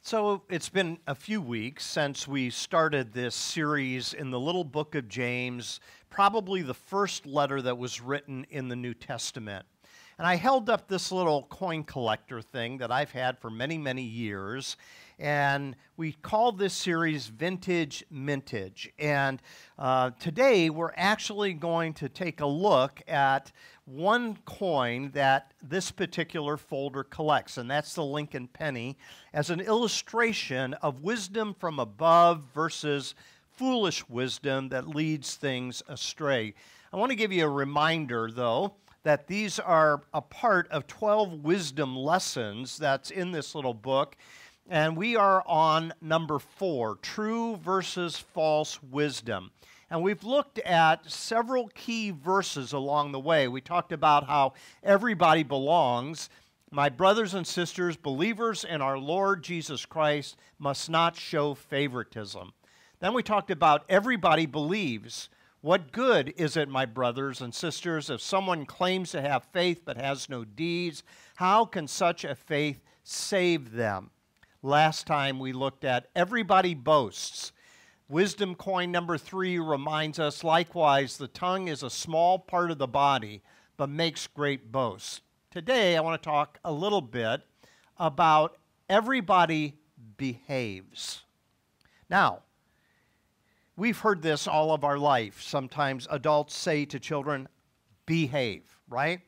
So it's been a few weeks since we started this series in the little book of James, probably the first letter that was written in the New Testament. And I held up this little coin collector thing that I've had for many, many years. And we called this series Vintage Mintage. And today we're actually going to take a look at one coin that this particular folder collects, and that's the Lincoln penny, as an illustration of wisdom from above versus foolish wisdom that leads things astray. I want to give you a reminder, though, that these are a part of 12 wisdom lessons that's in this little book. And we are on number 4, true versus false wisdom. And we've looked at several key verses along the way. We talked about how everybody belongs. My brothers and sisters, believers in our Lord Jesus Christ, must not show favoritism. Then we talked about everybody believes. What good is it, my brothers and sisters, if someone claims to have faith but has no deeds? How can such a faith save them? Last time we looked at everybody boasts. Wisdom coin number 3 reminds us, likewise, the tongue is a small part of the body, but makes great boasts. Today, I want to talk a little bit about everybody behaves. Now, we've heard this all of our life. Sometimes adults say to children, behave, right?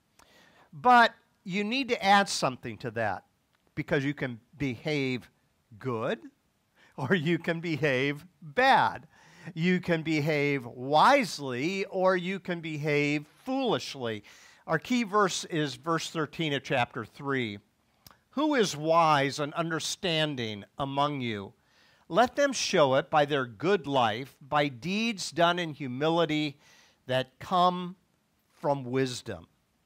But you need to add something to that, because you can behave good or you can behave bad. You can behave wisely or you can behave foolishly. Our key verse is verse 13 of chapter 3. Who is wise and understanding among you? Let them show it by their good life, by deeds done in humility that come from wisdom.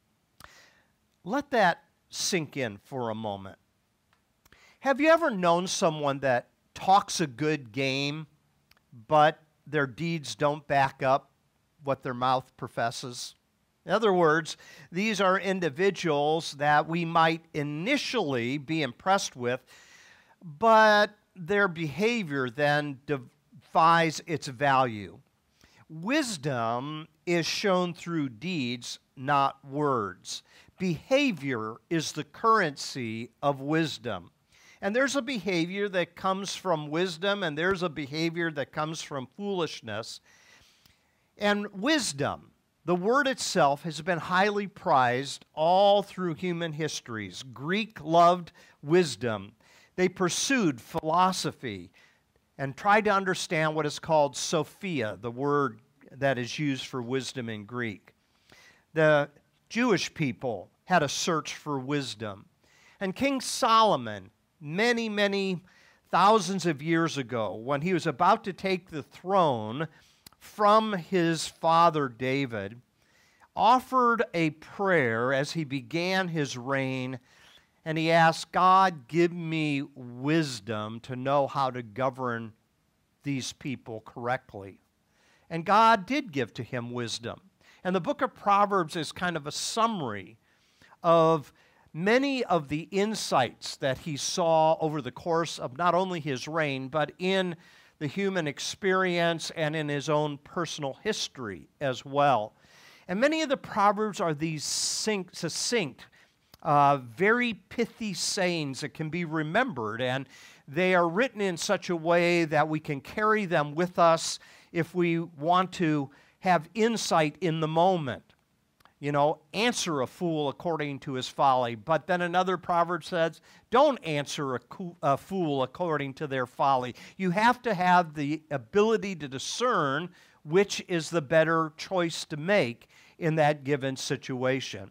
Let that sink in for a moment. Have you ever known someone that talks a good game, but their deeds don't back up what their mouth professes? In other words, these are individuals that we might initially be impressed with, but their behavior then defies its value. Wisdom is shown through deeds, not words. Behavior is the currency of wisdom. And there's a behavior that comes from wisdom, and there's a behavior that comes from foolishness. And wisdom, the word itself, has been highly prized all through human histories. Greek loved wisdom. They pursued philosophy and tried to understand what is called Sophia, the word that is used for wisdom in Greek. The Jewish people had a search for wisdom. And King Solomon, many, many thousands of years ago, when he was about to take the throne from his father David, offered a prayer as he began his reign, and he asked, God, give me wisdom to know how to govern these people correctly. And God did give to him wisdom. And the book of Proverbs is kind of a summary of many of the insights that he saw over the course of not only his reign, but in the human experience and in his own personal history as well. And many of the Proverbs are these succinct, very pithy sayings that can be remembered, and they are written in such a way that we can carry them with us if we want to have insight in the moment. You know, answer a fool according to his folly. But then another proverb says, don't answer a fool according to their folly. You have to have the ability to discern which is the better choice to make in that given situation.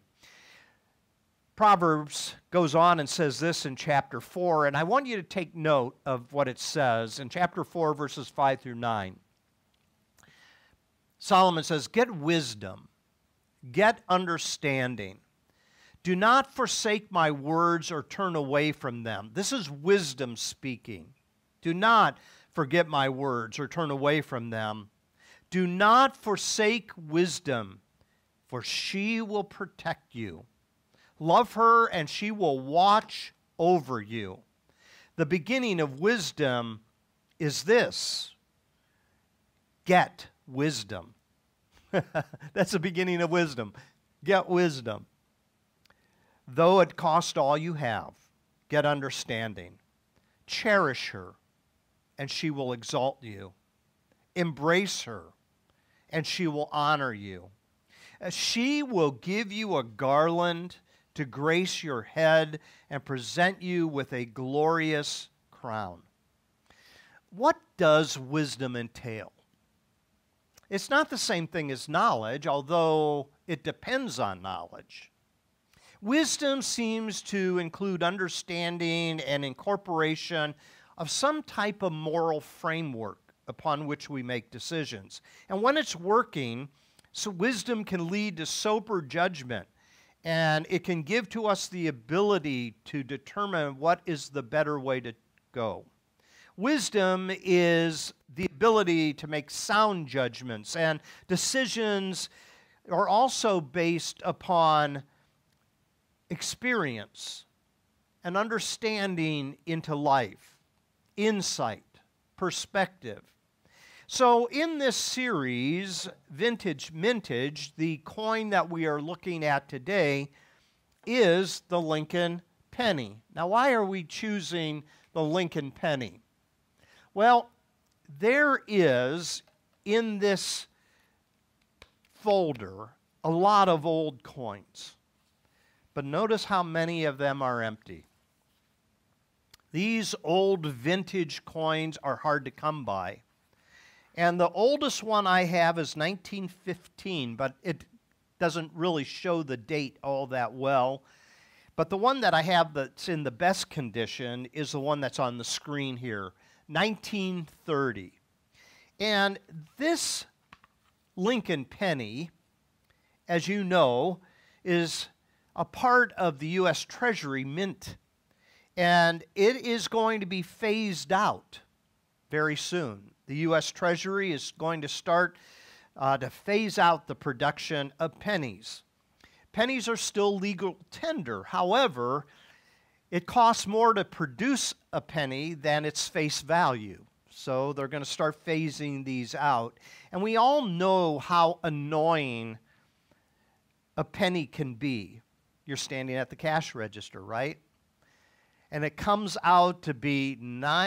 Proverbs goes on and says this in chapter 4, and I want you to take note of what it says in chapter 4, verses 5 through 9. Solomon says, get wisdom. Get understanding. Do not forsake my words or turn away from them. This is wisdom speaking. Do not forget my words or turn away from them. Do not forsake wisdom, for she will protect you. Love her, and she will watch over you. The beginning of wisdom is this: get wisdom. That's the beginning of wisdom. Get wisdom. Though it cost all you have, get understanding. Cherish her, and she will exalt you. Embrace her, and she will honor you. She will give you a garland to grace your head and present you with a glorious crown. What does wisdom entail? It's not the same thing as knowledge, although it depends on knowledge. Wisdom seems to include understanding and incorporation of some type of moral framework upon which we make decisions. And when it's working, so wisdom can lead to sober judgment, and it can give to us the ability to determine what is the better way to go. Wisdom is the ability to make sound judgments, and decisions are also based upon experience and understanding into life, insight, perspective. So in this series, Vintage Mintage, the coin that we are looking at today is the Lincoln penny. Now, why are we choosing the Lincoln penny? Well, there is in this folder a lot of old coins. But notice how many of them are empty. These old vintage coins are hard to come by. And the oldest one I have is 1915, but it doesn't really show the date all that well. But the one that I have that's in the best condition is the one that's on the screen here, 1930. And this Lincoln penny, as you know, is a part of the U.S. Treasury mint. And it is going to be phased out very soon. The U.S. Treasury is going to start to phase out the production of pennies. Pennies are still legal tender. However, it costs more to produce a penny than its face value. So they're going to start phasing these out. And we all know how annoying a penny can be. You're standing at the cash register, right? And it comes out to be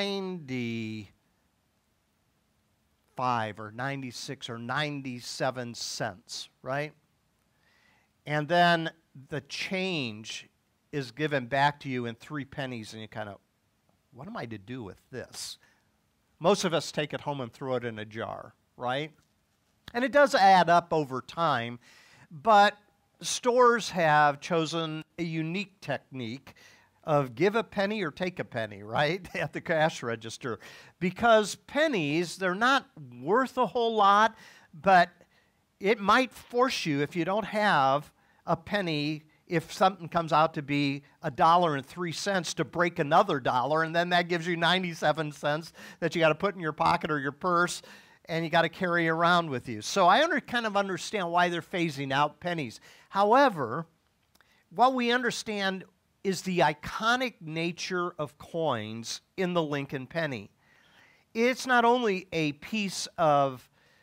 95 or 96 or 97 cents, right? And then the change is given back to you in 3 pennies, and you kind of, what am I to do with this? Most of us take it home and throw it in a jar, right? And it does add up over time, but stores have chosen a unique technique of give a penny or take a penny, right, at the cash register. Because pennies, they're not worth a whole lot, but it might force you, if you don't have a penny, if something comes out to be $1.03, to break another dollar, and then that gives you 97 cents that you got to put in your pocket or your purse, and you got to carry around with you. So I kind of understand why they're phasing out pennies. However, what we understand is the iconic nature of coins in the Lincoln penny. It's not only a piece of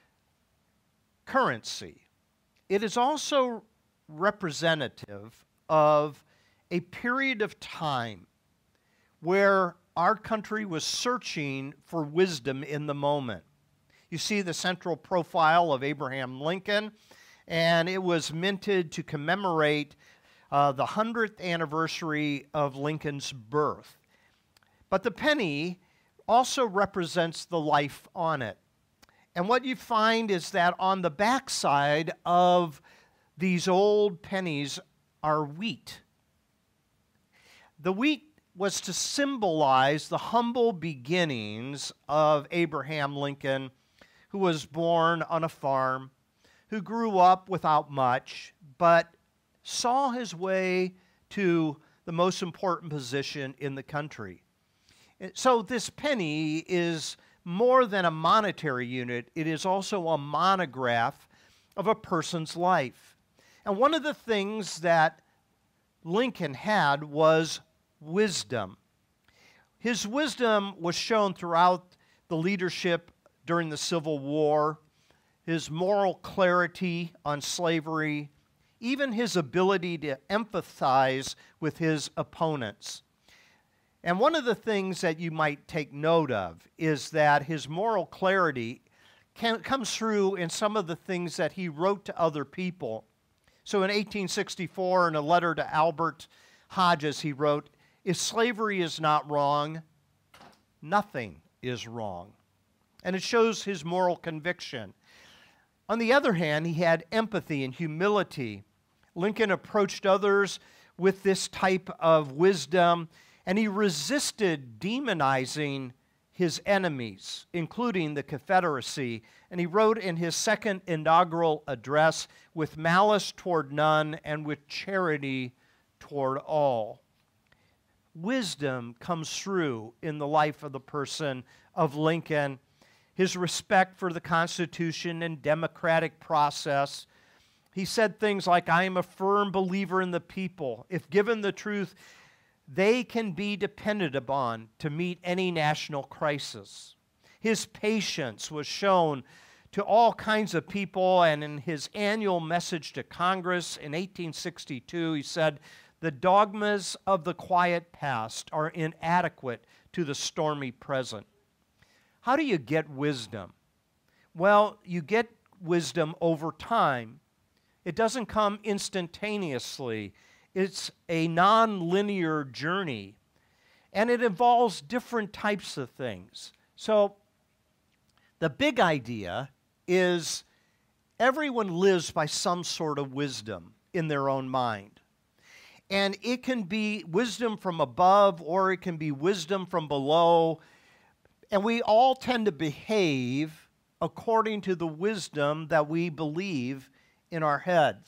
currency, it is also representative of a period of time where our country was searching for wisdom in the moment. You see the central profile of Abraham Lincoln, and it was minted to commemorate the 100th anniversary of Lincoln's birth. But the penny also represents the life on it. And what you find is that on the backside of these old pennies are wheat. The wheat was to symbolize the humble beginnings of Abraham Lincoln, who was born on a farm, who grew up without much, but saw his way to the most important position in the country. So this penny is more than a monetary unit. It is also a monograph of a person's life. And one of the things that Lincoln had was wisdom. His wisdom was shown throughout the leadership during the Civil War, his moral clarity on slavery, even his ability to empathize with his opponents. And one of the things that you might take note of is that his moral clarity comes through in some of the things that he wrote to other people. So in 1864, in a letter to Albert Hodges, he wrote, "If slavery is not wrong, nothing is wrong." And it shows his moral conviction. On the other hand, he had empathy and humility. Lincoln approached others with this type of wisdom, and he resisted demonizing his enemies, including the Confederacy. And he wrote in his second inaugural address, "With malice toward none and with charity toward all." Wisdom comes through in the life of the person of Lincoln. His respect for the Constitution and democratic process. He said things like, "I am a firm believer in the people. If given the truth, they can be depended upon to meet any national crisis." His patience was shown to all kinds of people, and in his annual message to Congress in 1862, he said, "The dogmas of the quiet past are inadequate to the stormy present." How do you get wisdom? Well, you get wisdom over time. It doesn't come instantaneously. It's a non-linear journey, and it involves different types of things. So the big idea is everyone lives by some sort of wisdom in their own mind. And it can be wisdom from above, or it can be wisdom from below. And we all tend to behave according to the wisdom that we believe in our head.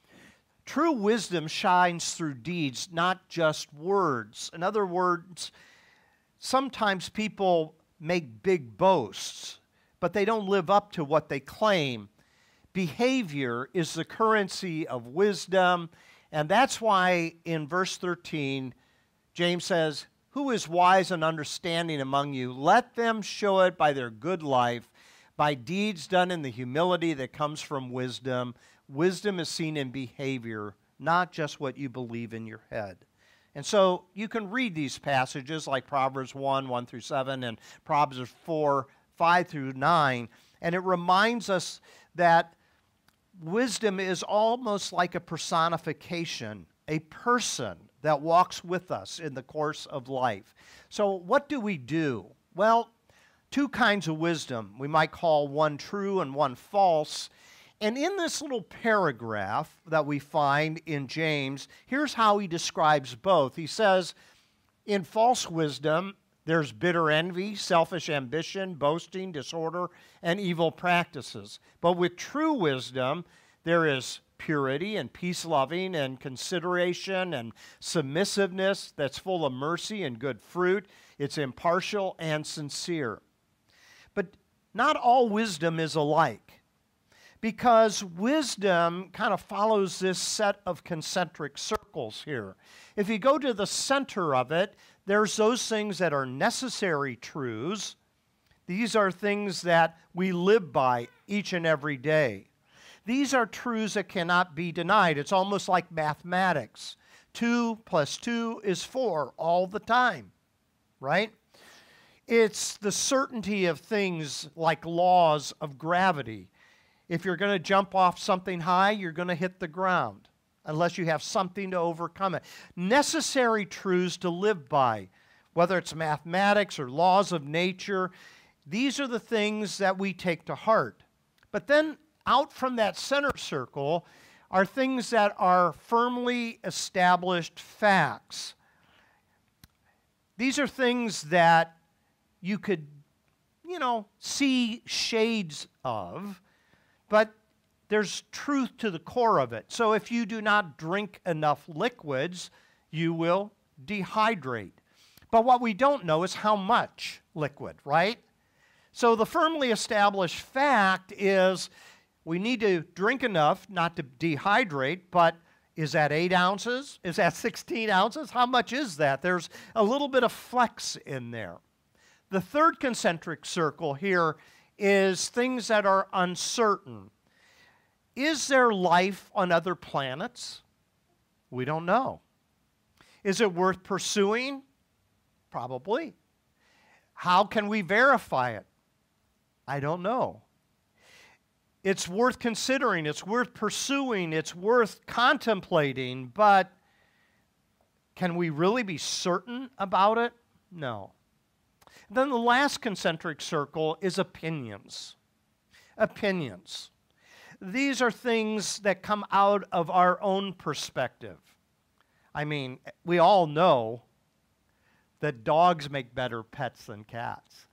True wisdom shines through deeds, not just words. In other words, sometimes people make big boasts, but they don't live up to what they claim. Behavior is the currency of wisdom, and that's why in verse 13, James says, "Who is wise and understanding among you? Let them show it by their good life, by deeds done in the humility that comes from wisdom." Wisdom is seen in behavior, not just what you believe in your head. And so you can read these passages like Proverbs 1, 1 through 7, and Proverbs 4, 5 through 9, and it reminds us that wisdom is almost like a personification, a person that walks with us in the course of life. So what do we do? Well, two kinds of wisdom. We might call one true and one false. And in this little paragraph that we find in James, here's how he describes both. He says, in false wisdom, there's bitter envy, selfish ambition, boasting, disorder, and evil practices. But with true wisdom, there is purity and peace-loving and consideration and submissiveness that's full of mercy and good fruit. It's impartial and sincere. But not all wisdom is alike, because wisdom kind of follows this set of concentric circles here. If you go to the center of it, there's those things that are necessary truths. These are things that we live by each and every day. These are truths that cannot be denied. It's almost like mathematics. 2 + 2 is 4 all the time, right? It's the certainty of things like laws of gravity. If you're going to jump off something high, you're going to hit the ground unless you have something to overcome it. Necessary truths to live by, whether it's mathematics or laws of nature, these are the things that we take to heart. But then out from that center circle are things that are firmly established facts. These are things that you could, see shades of, but there's truth to the core of it. So if you do not drink enough liquids, you will dehydrate. But what we don't know is how much liquid, right? So the firmly established fact is we need to drink enough not to dehydrate, but Is that 8 ounces? Is that 16 ounces? How much is that? There's a little bit of flex in there. The third concentric circle here is things that are uncertain. Is there life on other planets? We don't know. Is it worth pursuing? Probably. How can we verify it? I don't know. It's worth considering, it's worth pursuing, it's worth contemplating, but can we really be certain about it? No. Then the last concentric circle is opinions. Opinions. These are things that come out of our own perspective. I mean, we all know that dogs make better pets than cats.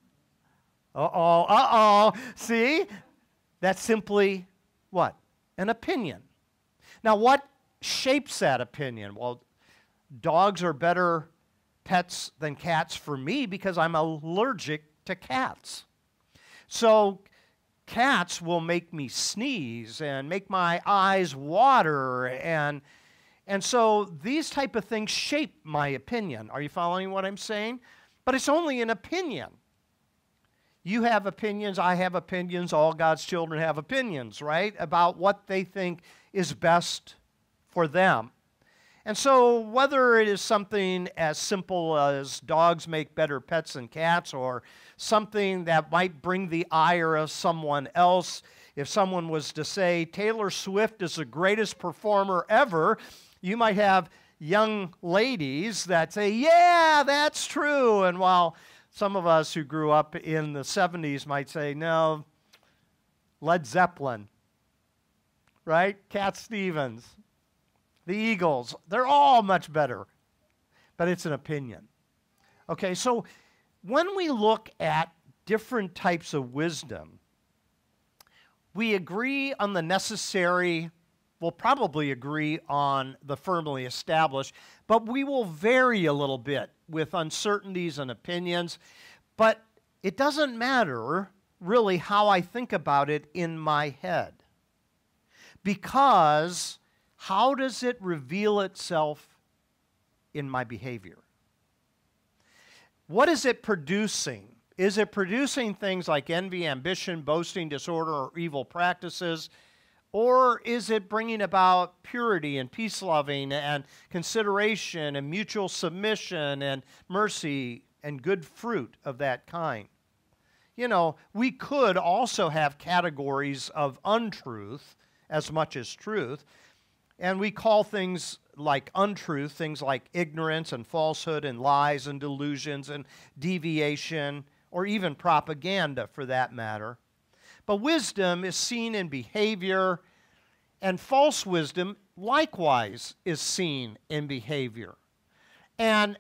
See? That's simply what? An opinion. Now, what shapes that opinion? Well, dogs are better pets than cats for me because I'm allergic to cats. So cats will make me sneeze and make my eyes water, and so these type of things shape my opinion. Are you following what I'm saying? But it's only an opinion. You have opinions, I have opinions, all God's children have opinions, right? About what they think is best for them. And so whether it is something as simple as dogs make better pets than cats, or something that might bring the ire of someone else, if someone was to say Taylor Swift is the greatest performer ever, you might have young ladies that say, yeah, that's true. And while some of us who grew up in the 70s might say, no, Led Zeppelin, right? Cat Stevens, the Eagles, they're all much better. But it's an opinion. Okay, so when we look at different types of wisdom, we agree on the necessary, we'll probably agree on the firmly established, but we will vary a little bit with uncertainties and opinions. But it doesn't matter really how I think about it in my head, because how does it reveal itself in my behavior? What is it producing? Is it producing things like envy, ambition, boasting, disorder, or evil practices? Or is it bringing about purity and peace-loving and consideration and mutual submission and mercy and good fruit of that kind? You know, we could also have categories of untruth as much as truth, and we call things like untruth, things like ignorance and falsehood and lies and delusions and deviation, or even propaganda for that matter. But wisdom is seen in behavior, and false wisdom likewise is seen in behavior. And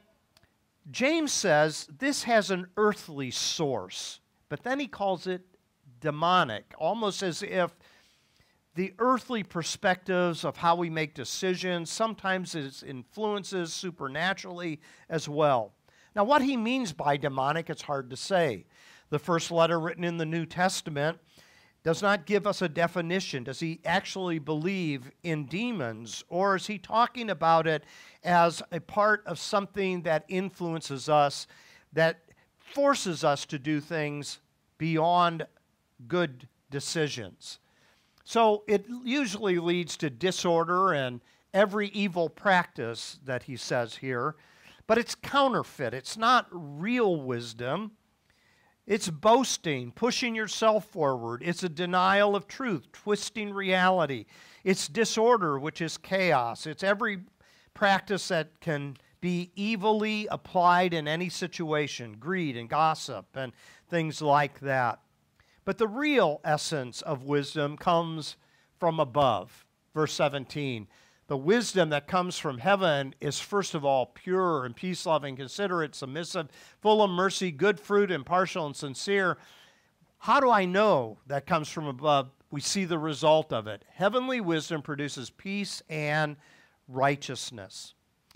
James says this has an earthly source, but then he calls it demonic, almost as if the earthly perspectives of how we make decisions, sometimes it influences supernaturally as well. Now, what he means by demonic, it's hard to say. The first letter written in the New Testament does not give us a definition. Does he actually believe in demons, or is he talking about it as a part of something that influences us, that forces us to do things beyond good decisions? So it usually leads to disorder and every evil practice that he says here, but it's counterfeit. It's not real wisdom. It's boasting, pushing yourself forward. It's a denial of truth, twisting reality. It's disorder, which is chaos. It's every practice that can be evilly applied in any situation, greed and gossip and things like that. But the real essence of wisdom comes from above. Verse 17, the wisdom that comes from heaven is first of all pure and peace-loving, considerate, submissive, full of mercy, good fruit, impartial and sincere. How do I know that comes from above? We see the result of it. Heavenly wisdom produces peace and righteousness.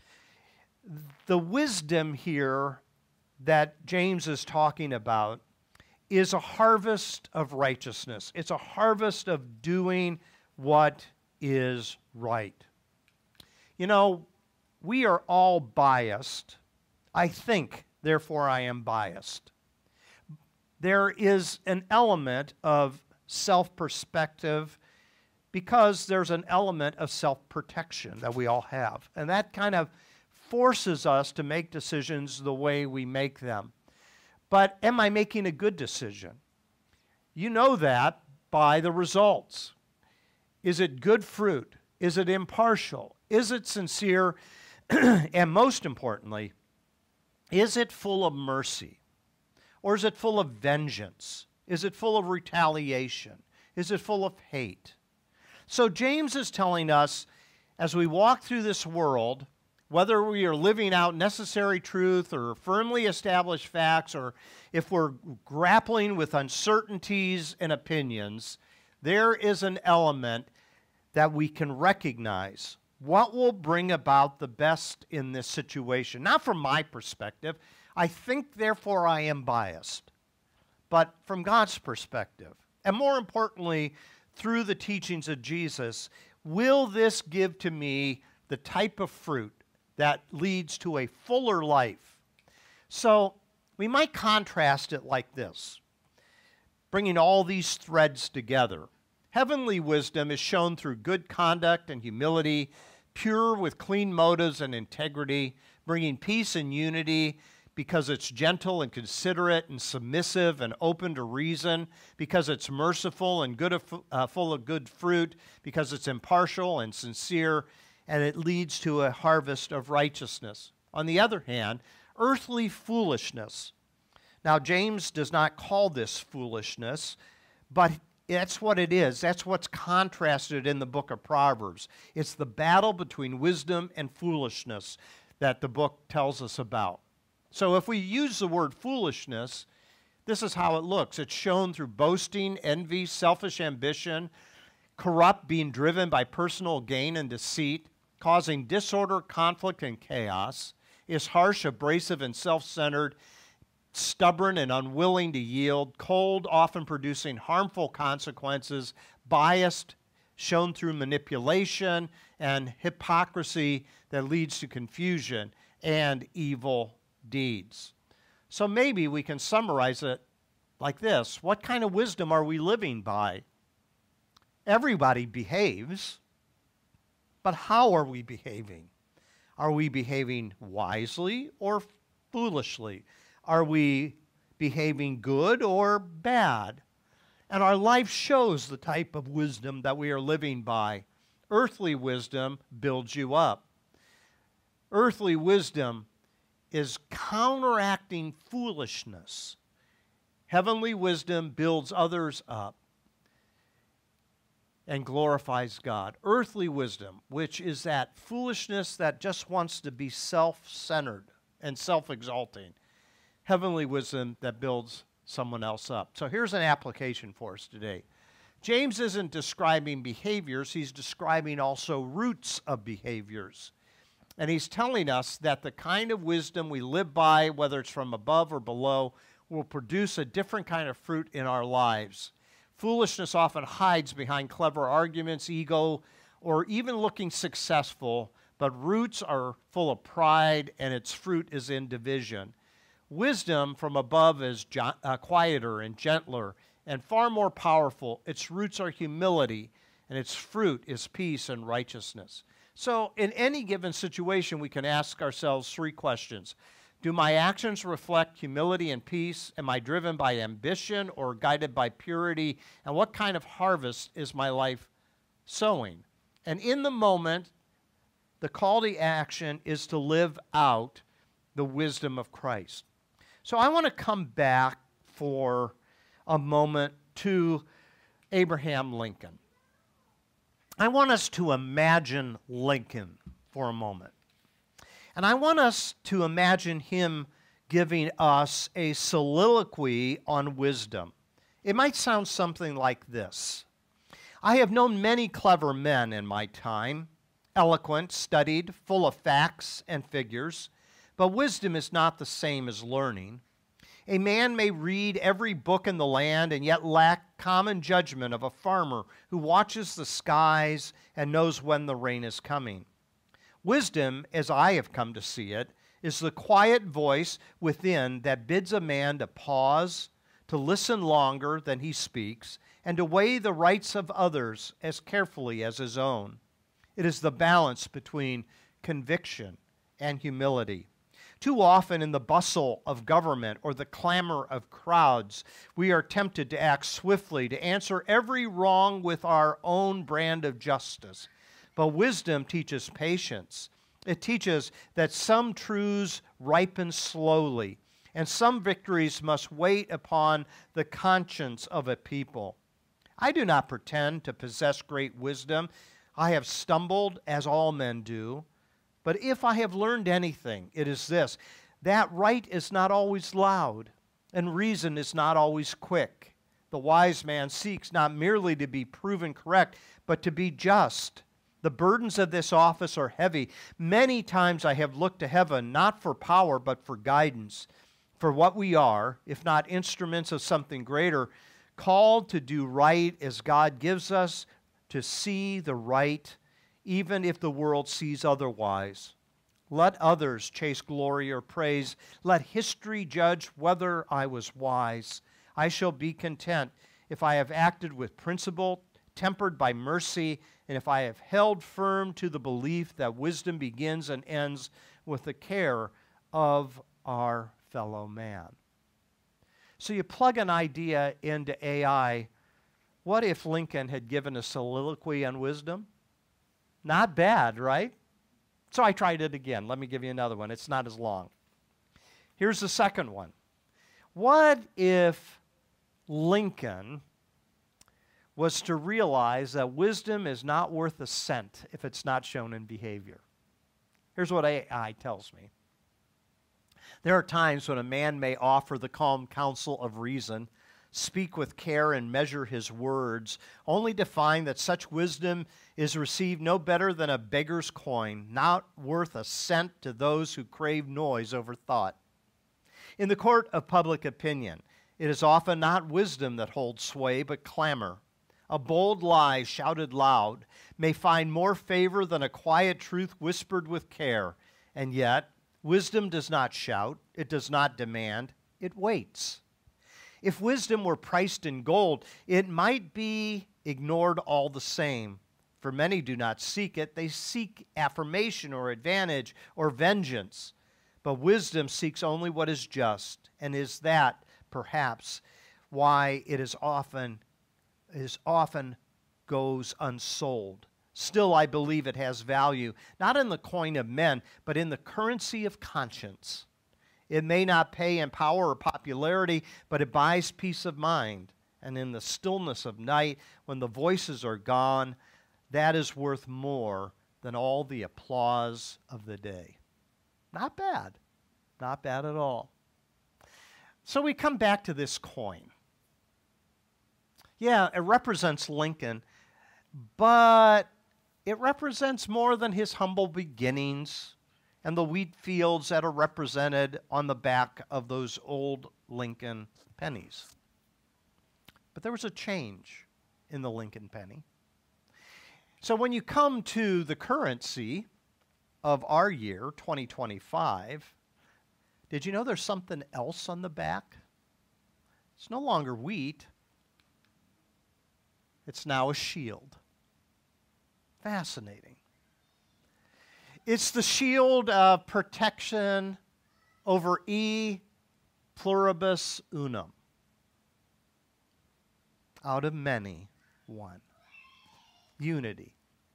The wisdom here that James is talking about is a harvest of righteousness. It's a harvest of doing what is right. You know, we are all biased. I think, therefore I am biased. There is an element of self-perspective because there's an element of self-protection that we all have. And that kind of forces us to make decisions the way we make them. But am I making a good decision? You know that by the results. Is it good fruit? Is it impartial? Is it sincere? And most importantly, is it full of mercy? Or is it full of vengeance? Is it full of retaliation? Is it full of hate? So James is telling us, as we walk through this world, whether we are living out necessary truth or firmly established facts, or if we're grappling with uncertainties and opinions, there is an element that we can recognize. What will bring about the best in this situation? Not from my perspective. I think, therefore, I am biased. But from God's perspective, and more importantly, through the teachings of Jesus, will this give to me the type of fruit that leads to a fuller life? So we might contrast it like this, bringing all these threads together. Heavenly wisdom is shown through good conduct and humility, pure with clean motives and integrity, bringing peace and unity because it's gentle and considerate and submissive and open to reason, because it's merciful and full of good fruit, because it's impartial and sincere, and it leads to a harvest of righteousness. On the other hand, earthly foolishness. Now, James does not call this foolishness, but that's what it is. That's what's contrasted in the book of Proverbs. It's the battle between wisdom and foolishness that the book tells us about. So if we use the word foolishness, this is how it looks. It's shown through boasting, envy, selfish ambition, corrupt, being driven by personal gain and deceit, causing disorder, conflict, and chaos, is harsh, abrasive, and self-centered, stubborn and unwilling to yield, cold, often producing harmful consequences, biased, shown through manipulation, and hypocrisy that leads to confusion and evil deeds. So maybe we can summarize it like this. What kind of wisdom are we living by? Everybody behaves, but how are we behaving? Are we behaving wisely or foolishly? Are we behaving good or bad? And our life shows the type of wisdom that we are living by. Earthly wisdom builds you up. Earthly wisdom is counteracting foolishness. Heavenly wisdom builds others up and glorifies God. Earthly wisdom, which is that foolishness that just wants to be self-centered and self-exalting. Heavenly wisdom that builds someone else up. So here's an application for us today. James isn't describing behaviors, he's describing also roots of behaviors. And he's telling us that the kind of wisdom we live by, whether it's from above or below, will produce a different kind of fruit in our lives. Foolishness often hides behind clever arguments, ego, or even looking successful, but roots are full of pride and its fruit is in division. Wisdom from above is quieter and gentler and far more powerful. Its roots are humility, and its fruit is peace and righteousness. So in any given situation, we can ask ourselves three questions. Do my actions reflect humility and peace? Am I driven by ambition or guided by purity? And what kind of harvest is my life sowing? And in the moment, the call to action is to live out the wisdom of Christ. So I want to come back for a moment to Abraham Lincoln. I want us to imagine Lincoln for a moment. And I want us to imagine him giving us a soliloquy on wisdom. It might sound something like this. I have known many clever men in my time, eloquent, studied, full of facts and figures, but wisdom is not the same as learning. A man may read every book in the land and yet lack common judgment of a farmer who watches the skies and knows when the rain is coming. Wisdom, as I have come to see it, is the quiet voice within that bids a man to pause, to listen longer than he speaks, and to weigh the rights of others as carefully as his own. It is the balance between conviction and humility. Too often in the bustle of government or the clamor of crowds, we are tempted to act swiftly, to answer every wrong with our own brand of justice. But wisdom teaches patience. It teaches that some truths ripen slowly, and some victories must wait upon the conscience of a people. I do not pretend to possess great wisdom. I have stumbled, as all men do. But if I have learned anything, it is this, that right is not always loud, and reason is not always quick. The wise man seeks not merely to be proven correct, but to be just. The burdens of this office are heavy. Many times I have looked to heaven, not for power, but for guidance. For what we are, if not instruments of something greater, called to do right as God gives us, to see the right, even if the world sees otherwise. Let others chase glory or praise. Let history judge whether I was wise. I shall be content if I have acted with principle, tempered by mercy, and if I have held firm to the belief that wisdom begins and ends with the care of our fellow man. So you plug an idea into AI. What if Lincoln had given a soliloquy on wisdom? Not bad, right? So I tried it again. Let me give you another one. It's not as long. Here's the second one. What if Lincoln was to realize that wisdom is not worth a cent if it's not shown in behavior? Here's what AI tells me. There are times when a man may offer the calm counsel of reason, speak with care and measure his words, only to find that such wisdom is received no better than a beggar's coin, not worth a cent to those who crave noise over thought. In the court of public opinion, it is often not wisdom that holds sway, but clamor. A bold lie shouted loud may find more favor than a quiet truth whispered with care. And yet, wisdom does not shout, it does not demand, it waits. If wisdom were priced in gold, it might be ignored all the same. For many do not seek it, they seek affirmation or advantage or vengeance. But wisdom seeks only what is just, and is that, perhaps, why it is often goes unsold. Still, I believe it has value, not in the coin of men, but in the currency of conscience. It may not pay in power or popularity, but it buys peace of mind. And in the stillness of night, when the voices are gone, that is worth more than all the applause of the day. Not bad. Not bad at all. So we come back to this coin. Yeah, it represents Lincoln, but it represents more than his humble beginnings and the wheat fields that are represented on the back of those old Lincoln pennies. But there was a change in the Lincoln penny. So when you come to the currency of our year, 2025, did you know there's something else on the back? It's no longer wheat. It's now a shield. Fascinating. It's the shield of protection over e pluribus unum. Out of many, one. Unity.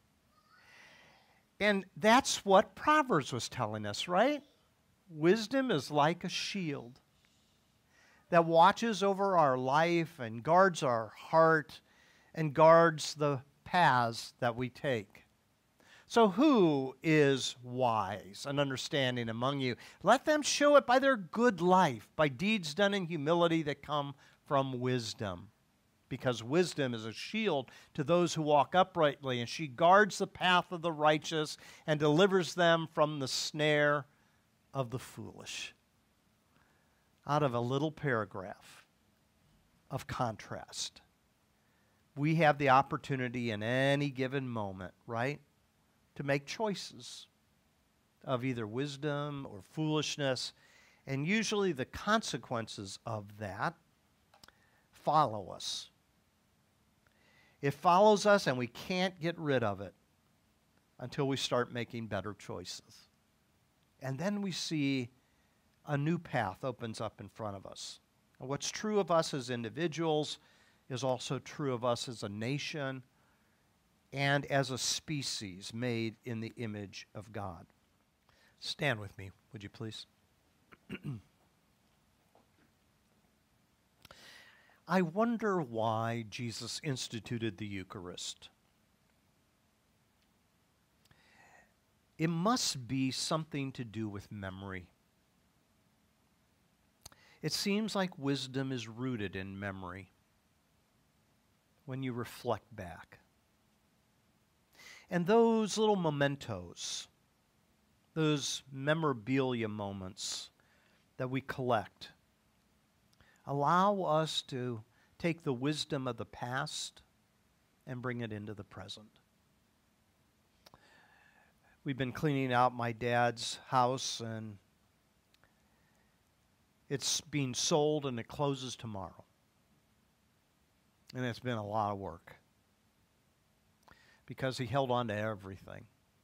And that's what Proverbs was telling us, right? Wisdom is like a shield that watches over our life and guards our heart and guards the paths that we take. So who is wise and understanding among you? Let them show it by their good life, by deeds done in humility that come from wisdom. Because wisdom is a shield to those who walk uprightly, and she guards the path of the righteous and delivers them from the snare of the foolish. Out of a little paragraph of contrast, we have the opportunity in any given moment, right, to make choices. of either wisdom or foolishness, and usually the consequences of that follow us. It follows us, and we can't get rid of it until we start making better choices. And then we see a new path opens up in front of us. And what's true of us as individuals is also true of us as a nation and as a species made in the image of God. Stand with me, would you please? I wonder why Jesus instituted the Eucharist. It must be something to do with memory. It seems like wisdom is rooted in memory when you reflect back. And those little mementos, those memorabilia moments that we collect, allow us to take the wisdom of the past and bring it into the present. We've been cleaning out my dad's house, and it's being sold, and it closes tomorrow. And it's been a lot of work because he held on to everything.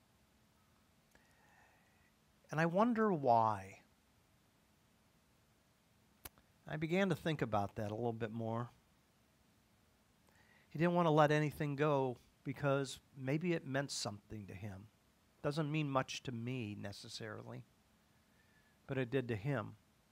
And I wonder why. I began to think about that a little bit more. He didn't want to let anything go because maybe it meant something to him. Doesn't mean much to me necessarily, but it did to him.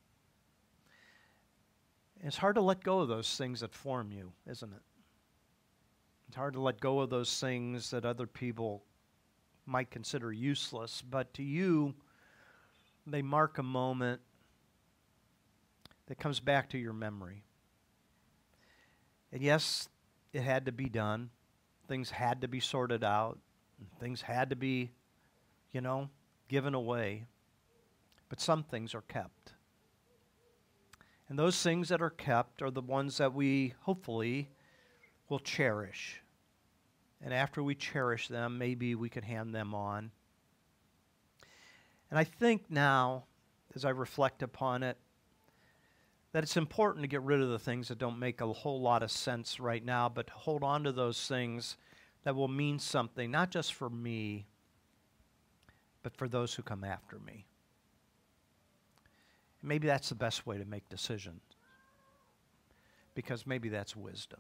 It's hard to let go of those things that form you, isn't it? It's hard to let go of those things that other people might consider useless, but to you, they mark a moment that comes back to your memory. And yes, it had to be done. Things had to be sorted out. Things had to be, given away. But some things are kept. And those things that are kept are the ones that we, hopefully, will cherish. And after we cherish them, maybe we can hand them on. And I think now, as I reflect upon it, that it's important to get rid of the things that don't make a whole lot of sense right now, but hold on to those things that will mean something, not just for me, but for those who come after me. Maybe that's the best way to make decisions, because maybe that's wisdom.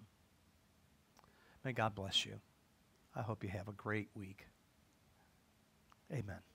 May God bless you. I hope you have a great week. Amen.